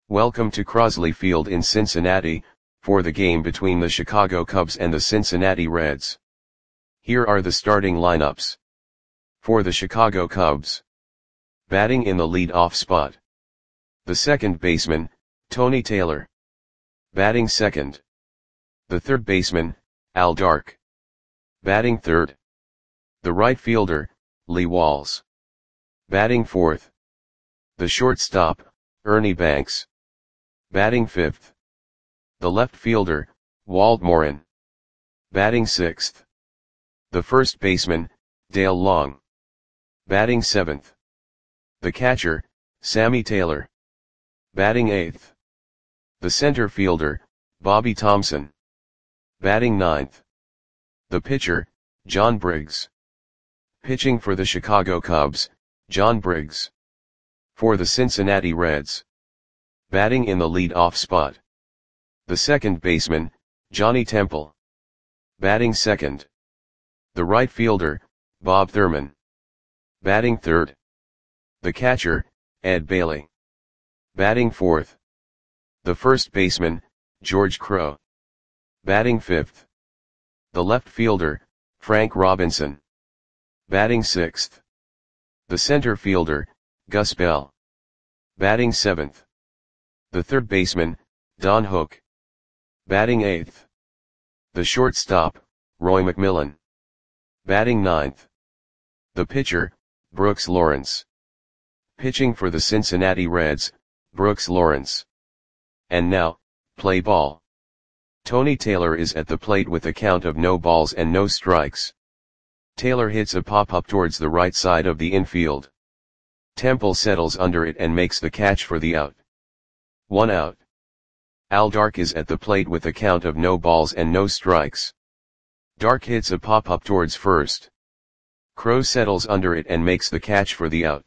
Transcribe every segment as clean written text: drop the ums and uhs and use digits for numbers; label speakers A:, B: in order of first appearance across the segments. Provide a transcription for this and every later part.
A: Welcome to Crosley Field in Cincinnati, for the game between the Chicago Cubs and the Cincinnati Reds. Here are the starting lineups. For the Chicago Cubs. Batting in the lead-off spot. The second baseman, Tony Taylor. Batting second. The third baseman, Al Dark. Batting third. The right fielder, Lee Walls. Batting fourth. The shortstop, Ernie Banks. Batting fifth. The left fielder, Walt Morin. Batting sixth. The first baseman, Dale Long. Batting seventh. The catcher, Sammy Taylor. Batting eighth. The center fielder, Bobby Thompson. Batting ninth. The pitcher, John Briggs. Pitching for the Chicago Cubs, John Briggs. For the Cincinnati Reds. Batting in the lead-off spot. The second baseman, Johnny Temple. Batting second. The right fielder, Bob Thurman. Batting third. The catcher, Ed Bailey. Batting fourth. The first baseman, George Crowe. Batting fifth. The left fielder, Frank Robinson. Batting sixth. The center fielder, Gus Bell. Batting seventh. The third baseman, Don Hook. Batting eighth. The shortstop, Roy McMillan. Batting ninth. The pitcher, Brooks Lawrence. Pitching for the Cincinnati Reds, Brooks Lawrence. And now, play ball. Tony Taylor is at the plate with a count of no balls and no strikes. Taylor hits a pop-up towards the right side of the infield. Temple settles under it and makes the catch for the out. 1 out. Al Dark is at the plate with a count of no balls and no strikes. Dark hits a pop-up towards first. Crowe settles under it and makes the catch for the out.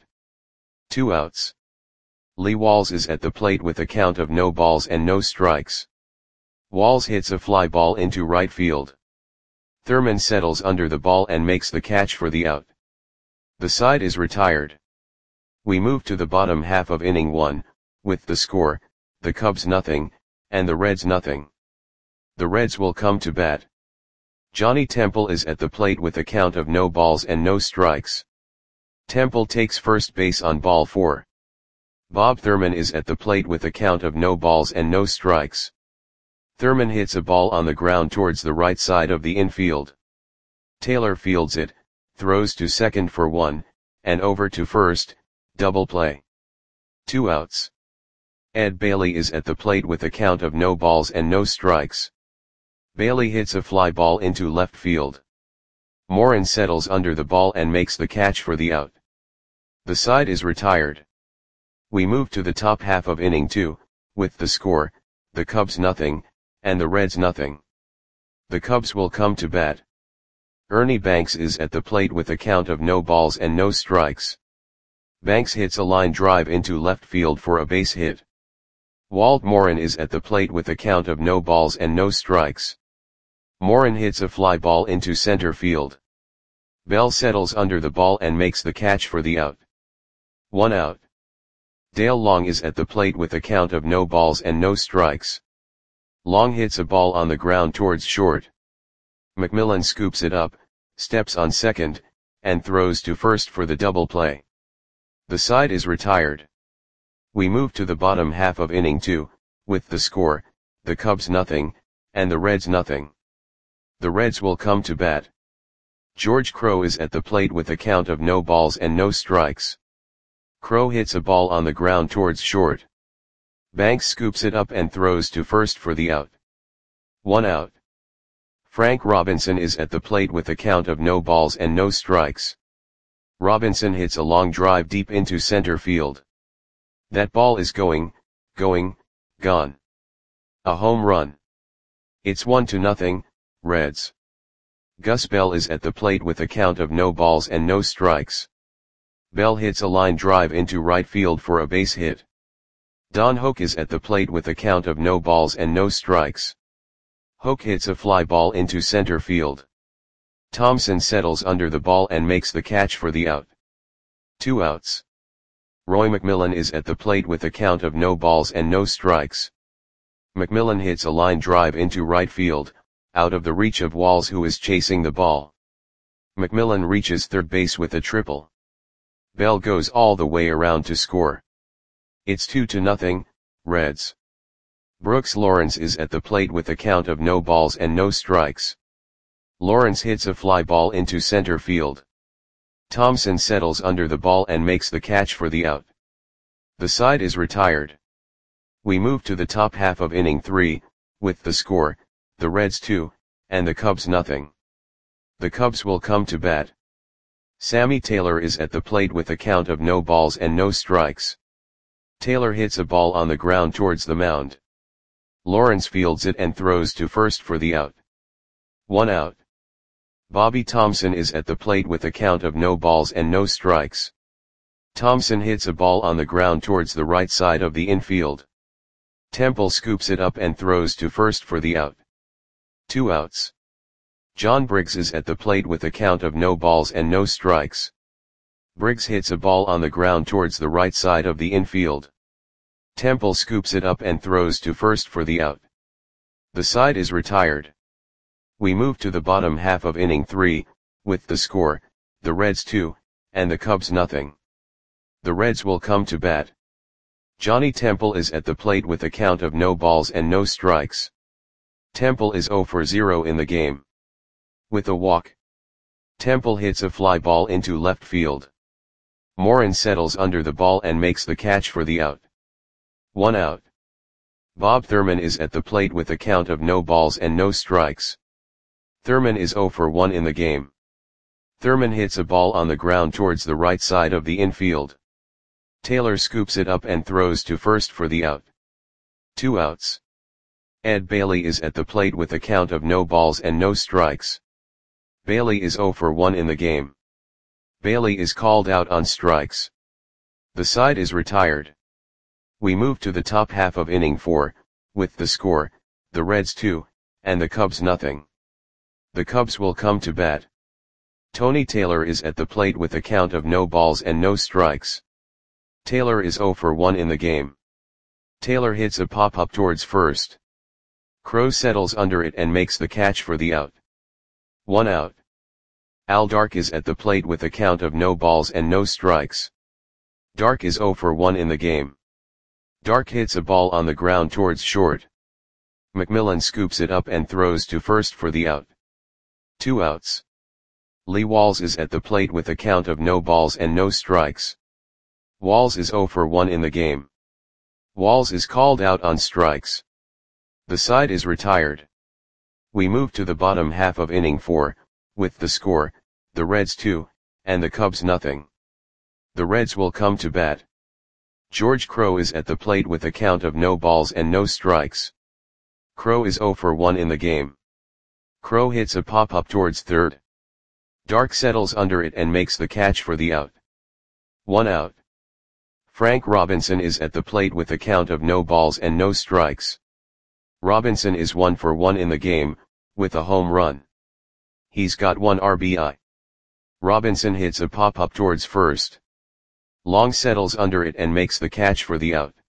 A: 2 outs. Lee Walls is at the plate with a count of no balls and no strikes. Walls hits a fly ball into right field. Thurman settles under the ball and makes the catch for the out. The side is retired. We move to the bottom half of inning 1, with the score, the Cubs nothing, and the Reds nothing. The Reds will come to bat. Johnny Temple is at the plate with a count of no balls and no strikes. Temple takes first base on ball 4. Bob Thurman is at the plate with a count of no balls and no strikes. Thurman hits a ball on the ground towards the right side of the infield. Taylor fields it, throws to second for 1, and over to first, double play. 2 outs. Ed Bailey is at the plate with a count of no balls and no strikes. Bailey hits a fly ball into left field. Morin settles under the ball and makes the catch for the out. The side is retired. We move to the top half of inning 2, with the score, the Cubs nothing, and the Reds nothing. The Cubs will come to bat. Ernie Banks is at the plate with a count of no balls and no strikes. Banks hits a line drive into left field for a base hit. Walt Morin is at the plate with a count of no balls and no strikes. Morin hits a fly ball into center field. Bell settles under the ball and makes the catch for the out. 1 out. Dale Long is at the plate with a count of no balls and no strikes. Long hits a ball on the ground towards short. McMillan scoops it up, steps on second, and throws to first for the double play. The side is retired. We move to the bottom half of inning 2, with the score, the Cubs nothing, and the Reds nothing. The Reds will come to bat. George Crowe is at the plate with a count of no balls and no strikes. Crowe hits a ball on the ground towards short. Banks scoops it up and throws to first for the out. 1 out. Frank Robinson is at the plate with a count of no balls and no strikes. Robinson hits a long drive deep into center field. That ball is gone. A home run. It's 1-0, Reds. Gus Bell is at the plate with a count of no balls and no strikes. Bell hits a line drive into right field for a base hit. Don Hook is at the plate with a count of no balls and no strikes. Hook hits a fly ball into center field. Thompson settles under the ball and makes the catch for the out. 2 outs. Roy McMillan is at the plate with a count of no balls and no strikes. McMillan hits a line drive into right field, out of the reach of Walls, who is chasing the ball. McMillan reaches third base with a triple. Bell goes all the way around to score. It's 2-0, Reds. Brooks Lawrence is at the plate with a count of no balls and no strikes. Lawrence hits a fly ball into center field. Thompson settles under the ball and makes the catch for the out. The side is retired. We move to the top half of inning 3, with the score, the Reds 2, and the Cubs nothing. The Cubs will come to bat. Sammy Taylor is at the plate with a count of no balls and no strikes. Taylor hits a ball on the ground towards the mound. Lawrence fields it and throws to first for the out. 1 out. Bobby Thompson is at the plate with a count of no balls and no strikes. Thompson hits a ball on the ground towards the right side of the infield. Temple scoops it up and throws to first for the out. 2 outs. John Briggs is at the plate with a count of no balls and no strikes. Briggs hits a ball on the ground towards the right side of the infield. Temple scoops it up and throws to first for the out. The side is retired. We move to the bottom half of inning 3, with the score, the Reds 2, and the Cubs nothing. The Reds will come to bat. Johnny Temple is at the plate with a count of no balls and no strikes. Temple is 0 for 0 in the game. With a walk, Temple hits a fly ball into left field. Morin settles under the ball and makes the catch for the out. 1 out. Bob Thurman is at the plate with a count of no balls and no strikes. Thurman is 0 for 1 in the game. Thurman hits a ball on the ground towards the right side of the infield. Taylor scoops it up and throws to first for the out. 2 outs. Ed Bailey is at the plate with a count of no balls and no strikes. Bailey is 0 for 1 in the game. Bailey is called out on strikes. The side is retired. We move to the top half of inning 4, with the score, the Reds 2, and the Cubs nothing. The Cubs will come to bat. Tony Taylor is at the plate with a count of no balls and no strikes. Taylor is 0 for 1 in the game. Taylor hits a pop-up towards first. Crowe settles under it and makes the catch for the out. 1 out. Al Dark is at the plate with a count of no balls and no strikes. Dark is 0 for 1 in the game. Dark hits a ball on the ground towards short. McMillan scoops it up and throws to first for the out. 2 outs. Lee Walls is at the plate with a count of no balls and no strikes. Walls is 0 for 1 in the game. Walls is called out on strikes. The side is retired. We move to the bottom half of inning 4, with the score, the Reds 2, and the Cubs nothing. The Reds will come to bat. George Crowe is at the plate with a count of no balls and no strikes. Crowe is 0 for 1 in the game. Crowe hits a pop-up towards third. Dark settles under it and makes the catch for the out. 1 out. Frank Robinson is at the plate with a count of no balls and no strikes. Robinson is 1 for 1 in the game, with a home run. He's got 1 RBI. Robinson hits a pop-up towards first. Long settles under it and makes the catch for the out.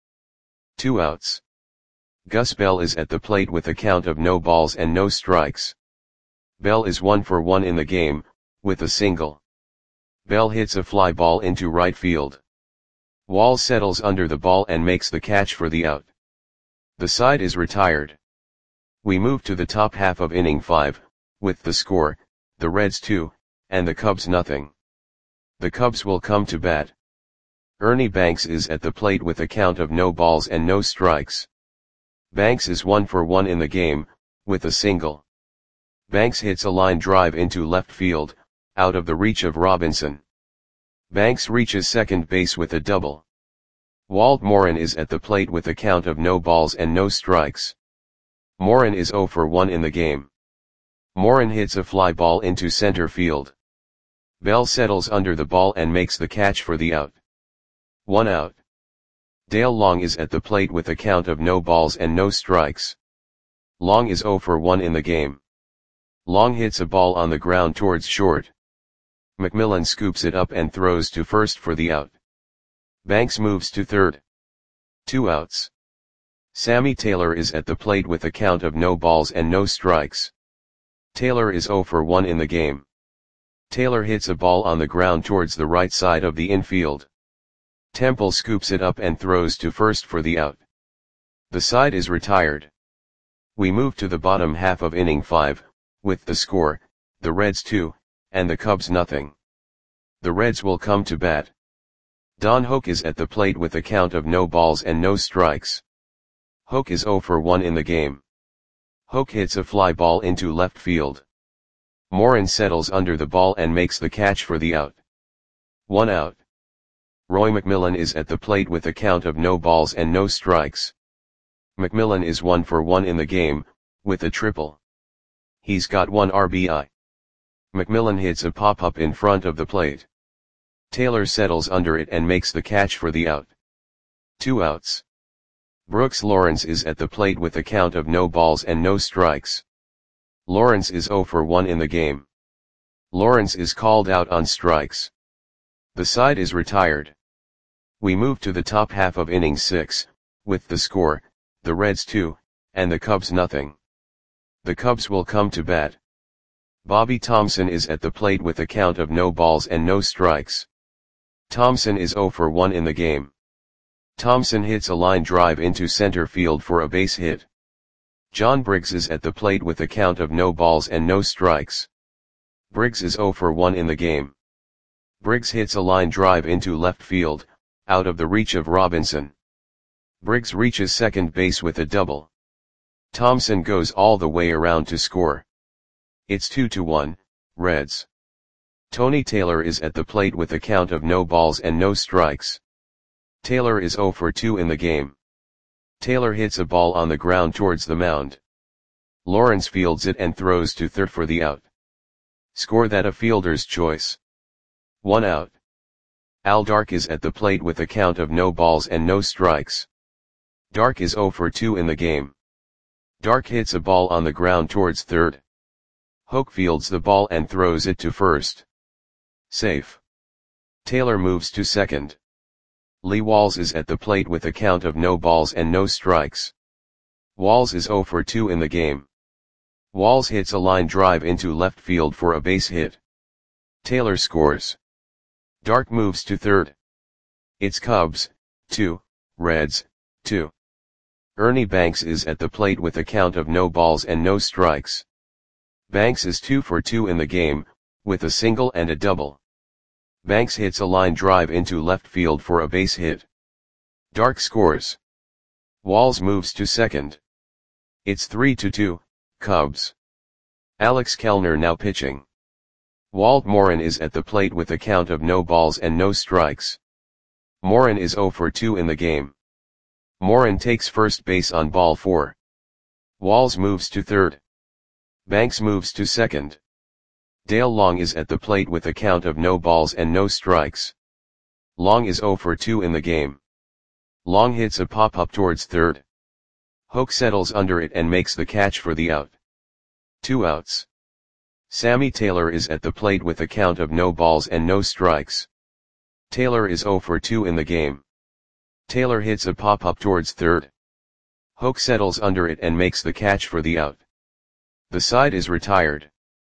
A: 2 outs. Gus Bell is at the plate with a count of no balls and no strikes. Bell is 1 for 1 in the game, with a single. Bell hits a fly ball into right field. Walls settles under the ball and makes the catch for the out. The side is retired. We move to the top half of inning 5, with the score, the Reds 2, and the Cubs nothing. The Cubs will come to bat. Ernie Banks is at the plate with a count of no balls and no strikes. Banks is 1 for 1 in the game, with a single. Banks hits a line drive into left field, out of the reach of Robinson. Banks reaches second base with a double. Walt Morin is at the plate with a count of no balls and no strikes. Morin is 0 for 1 in the game. Morin hits a fly ball into center field. Bell settles under the ball and makes the catch for the out. 1 out. Dale Long is at the plate with a count of no balls and no strikes. Long is 0 for 1 in the game. Long hits a ball on the ground towards short. McMillan scoops it up and throws to first for the out. Banks moves to third. 2 outs. Sammy Taylor is at the plate with a count of no balls and no strikes. Taylor is 0 for 1 in the game. Taylor hits a ball on the ground towards the right side of the infield. Temple scoops it up and throws to first for the out. The side is retired. We move to the bottom half of inning 5, with the score, the Reds 2, and the Cubs nothing. The Reds will come to bat. Don Hoak is at the plate with a count of no balls and no strikes. Hoak is 0 for 1 in the game. Hoak hits a fly ball into left field. Morin settles under the ball and makes the catch for the out. 1 out. Roy McMillan is at the plate with a count of no balls and no strikes. McMillan is 1 for 1 in the game, with a triple. He's got 1 RBI. McMillan hits a pop-up in front of the plate. Taylor settles under it and makes the catch for the out. 2 outs. Brooks Lawrence is at the plate with a count of no balls and no strikes. Lawrence is 0 for 1 in the game. Lawrence is called out on strikes. The side is retired. We move to the top half of inning 6, with the score, the Reds 2, and the Cubs nothing. The Cubs will come to bat. Bobby Thomson is at the plate with a count of no balls and no strikes. Thomson is 0 for 1 in the game. Thomson hits a line drive into center field for a base hit. John Briggs is at the plate with a count of no balls and no strikes. Briggs is 0 for 1 in the game. Briggs hits a line drive into left field, out of the reach of Robinson. Briggs reaches second base with a double. Thomson goes all the way around to score. It's 2-1, Reds. Tony Taylor is at the plate with a count of no balls and no strikes. Taylor is 0 for 2 in the game. Taylor hits a ball on the ground towards the mound. Lawrence fields it and throws to third for the out. Score that a fielder's choice. 1 out. Al Dark is at the plate with a count of no balls and no strikes. Dark is 0 for 2 in the game. Dark hits a ball on the ground towards third. Hoak fields the ball and throws it to first. Safe. Taylor moves to second. Lee Walls is at the plate with a count of no balls and no strikes. Walls is 0 for 2 in the game. Walls hits a line drive into left field for a base hit. Taylor scores. Dark moves to third. It's Cubs, 2, Reds, 2. Ernie Banks is at the plate with a count of no balls and no strikes. Banks is 2 for 2 in the game, with a single and a double. Banks hits a line drive into left field for a base hit. Dark scores. Walls moves to second. It's 3-2, Cubs. Alex Kellner now pitching. Walt Morin is at the plate with a count of no balls and no strikes. Morin is 0 for 2 in the game. Morin takes first base on ball 4. Walls moves to third. Banks moves to second. Dale Long is at the plate with a count of no balls and no strikes. Long is 0 for 2 in the game. Long hits a pop-up towards third. Hoak settles under it and makes the catch for the out. 2 outs. Sammy Taylor is at the plate with a count of no balls and no strikes. Taylor is 0 for 2 in the game. Taylor hits a pop-up towards third. Hoak settles under it and makes the catch for the out. The side is retired.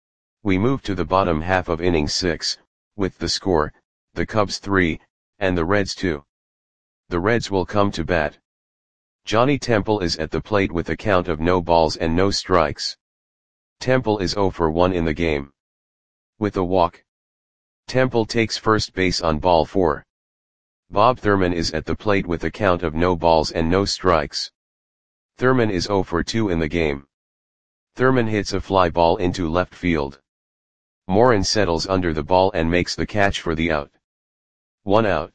A: We move to the bottom half of inning 6, with the score, the Cubs 3, and the Reds 2. The Reds will come to bat. Johnny Temple is at the plate with a count of no balls and no strikes. Temple is 0 for 1 in the game. With a walk. Temple takes first base on ball 4. Bob Thurman is at the plate with a count of no balls and no strikes. Thurman is 0 for 2 in the game. Thurman hits a fly ball into left field. Morin settles under the ball and makes the catch for the out. 1 out.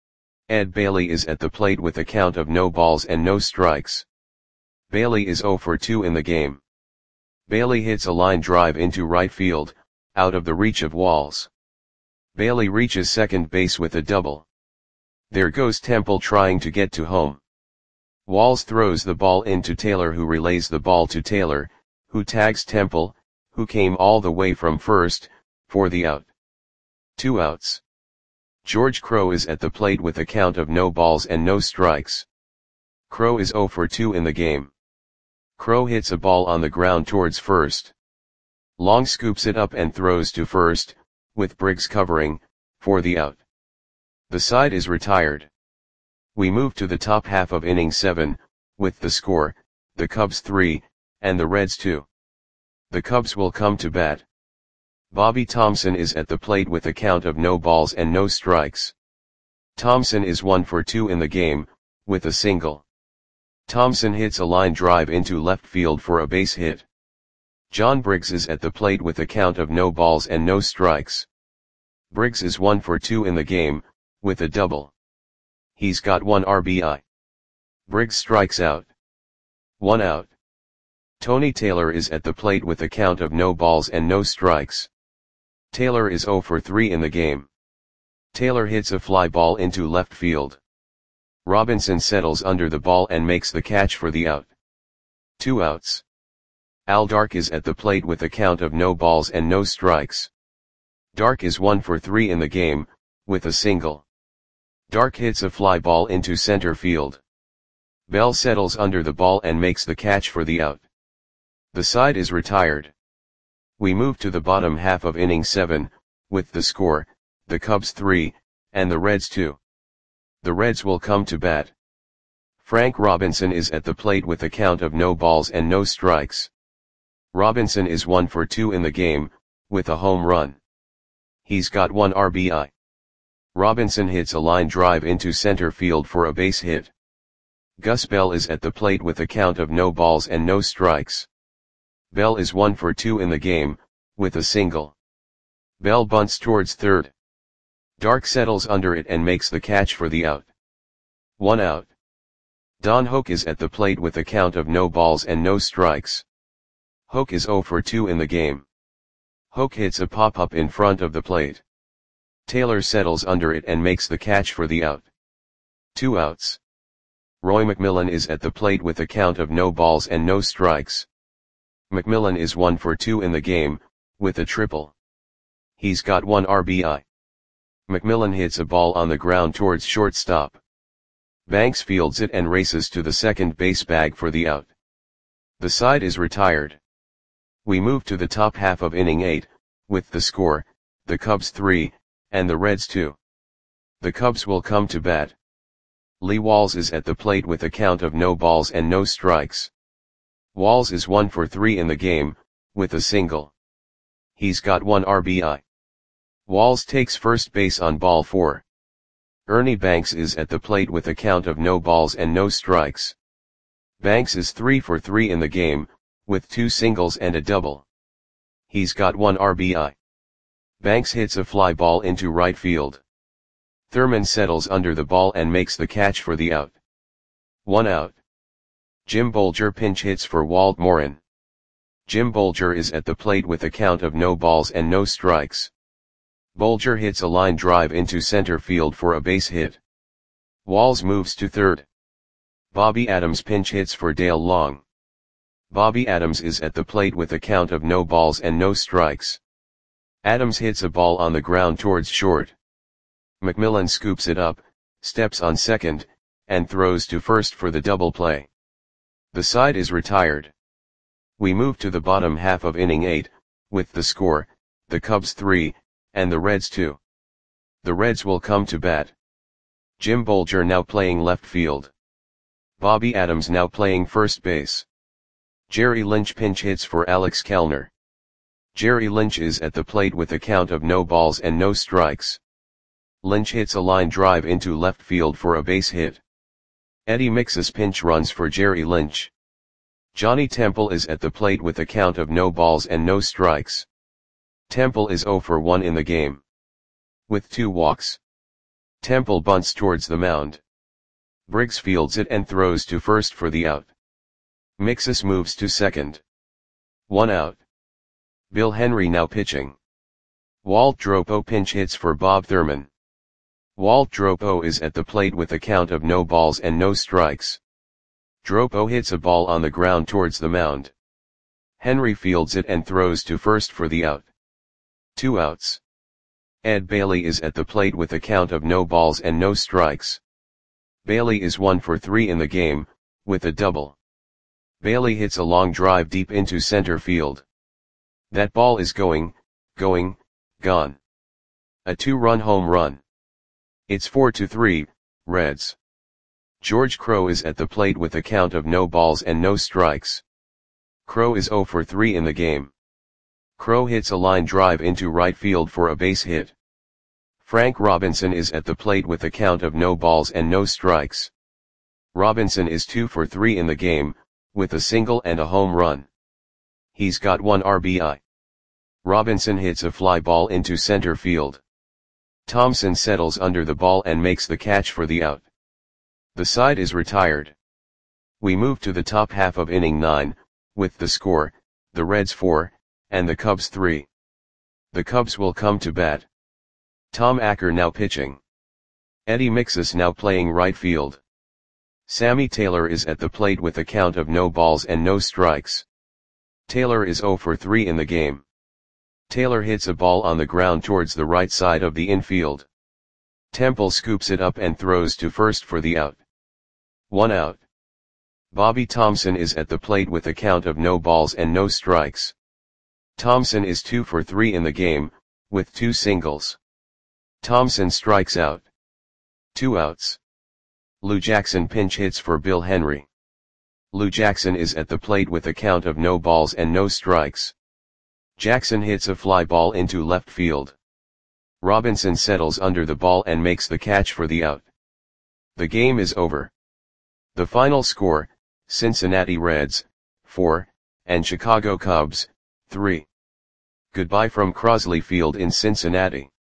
A: Ed Bailey is at the plate with a count of no balls and no strikes. Bailey is 0 for 2 in the game. Bailey hits a line drive into right field, out of the reach of Walls. Bailey reaches second base with a double. There goes Temple trying to get to home. Walls throws the ball into Taylor, who relays the ball to Taylor, who tags Temple, who came all the way from first, for the out. 2 outs. George Crowe is at the plate with a count of no balls and no strikes. Crowe is 0 for 2 in the game. Crowe hits a ball on the ground towards first. Long scoops it up and throws to first, with Briggs covering, for the out. The side is retired. We move to the top half of inning 7, with the score, the Cubs 3, and the Reds 2. The Cubs will come to bat. Bobby Thomson is at the plate with a count of no balls and no strikes. Thomson is 1 for 2 in the game, with a single. Thomson hits a line drive into left field for a base hit. John Briggs is at the plate with a count of no balls and no strikes. Briggs is 1 for 2 in the game, with a double. He's got 1 RBI. Briggs strikes out. 1 out. Tony Taylor is at the plate with a count of no balls and no strikes. Taylor is 0 for 3 in the game. Taylor hits a fly ball into left field. Robinson settles under the ball and makes the catch for the out. 2 outs. Al Dark is at the plate with a count of no balls and no strikes. Dark is 1 for 3 in the game, with a single. Dark hits a fly ball into center field. Bell settles under the ball and makes the catch for the out. The side is retired. We move to the bottom half of inning 7, with the score, the Cubs 3, and the Reds 2. The Reds will come to bat. Frank Robinson is at the plate with a count of no balls and no strikes. Robinson is 1 for 2 in the game, with a home run. He's got 1 RBI. Robinson hits a line drive into center field for a base hit. Gus Bell is at the plate with a count of no balls and no strikes. Bell is 1 for 2 in the game, with a single. Bell bunts towards third. Dark settles under it and makes the catch for the out. 1 out. Don Hoak is at the plate with a count of no balls and no strikes. Hoak is 0 for 2 in the game. Hoak hits a pop-up in front of the plate. Taylor settles under it and makes the catch for the out. 2 outs. Roy McMillan is at the plate with a count of no balls and no strikes. McMillan is 1 for 2 in the game, with a triple. He's got 1 RBI. McMillan hits a ball on the ground towards shortstop. Banks fields it and races to the second base bag for the out. The side is retired. We move to the top half of inning 8, with the score, the Cubs 3, and the Reds 2. The Cubs will come to bat. Lee Walls is at the plate with a count of no balls and no strikes. Walls is 1 for 3 in the game, with a single. He's got 1 RBI. Walls takes first base on ball 4. Ernie Banks is at the plate with a count of no balls and no strikes. Banks is 3 for 3 in the game, with 2 singles and a double. He's got 1 RBI. Banks hits a fly ball into right field. Thurman settles under the ball and makes the catch for the out. 1 out. Jim Bolger pinch hits for Walt Morin. Jim Bolger is at the plate with a count of no balls and no strikes. Bolger hits a line drive into center field for a base hit. Walls moves to third. Bobby Adams pinch hits for Dale Long. Bobby Adams is at the plate with a count of no balls and no strikes. Adams hits a ball on the ground towards short. McMillan scoops it up, steps on second, and throws to first for the double play. The side is retired. We move to the bottom half of inning 8, with the score, the Cubs 3, and the Reds 2. The Reds will come to bat. Jim Bolger now playing left field. Bobby Adams now playing first base. Jerry Lynch pinch hits for Alex Kellner. Jerry Lynch is at the plate with a count of no balls and no strikes. Lynch hits a line drive into left field for a base hit. Eddie Mixus pinch runs for Jerry Lynch. Johnny Temple is at the plate with a count of no balls and no strikes. Temple is 0 for 1 in the game. With 2 walks. Temple bunts towards the mound. Briggs fields it and throws to first for the out. Mixus moves to second. 1 out. Bill Henry now pitching. Walt Dropo pinch hits for Bob Thurman. Walt Dropo is at the plate with a count of no balls and no strikes. Dropo hits a ball on the ground towards the mound. Henry fields it and throws to first for the out. 2 outs. Ed Bailey is at the plate with a count of no balls and no strikes. Bailey is 1 for 3 in the game, with a double. Bailey hits a long drive deep into center field. That ball is gone. A 2-run home run. It's 4-3, Reds. George Crowe is at the plate with a count of no balls and no strikes. Crowe is 0 for 3 in the game. Crowe hits a line drive into right field for a base hit. Frank Robinson is at the plate with a count of no balls and no strikes. Robinson is 2 for 3 in the game, with a single and a home run. He's got 1 RBI. Robinson hits a fly ball into center field. Thompson settles under the ball and makes the catch for the out. The side is retired. We move to the top half of inning 9, with the score, the Reds 4, and the Cubs 3. The Cubs will come to bat. Tom Acker now pitching. Eddie Mixus now playing right field. Sammy Taylor is at the plate with a count of no balls and no strikes. Taylor is 0 for 3 in the game. Taylor hits a ball on the ground towards the right side of the infield. Temple scoops it up and throws to first for the out. 1 out. Bobby Thompson is at the plate with a count of no balls and no strikes. Thompson is 2 for 3 in the game, with 2 singles. Thompson strikes out. 2 outs. Lou Jackson pinch hits for Bill Henry. Lou Jackson is at the plate with a count of no balls and no strikes. Jackson hits a fly ball into left field. Robinson settles under the ball and makes the catch for the out. The game is over. The final score, Cincinnati Reds, 4, and Chicago Cubs, 3. Goodbye from Crosley Field in Cincinnati.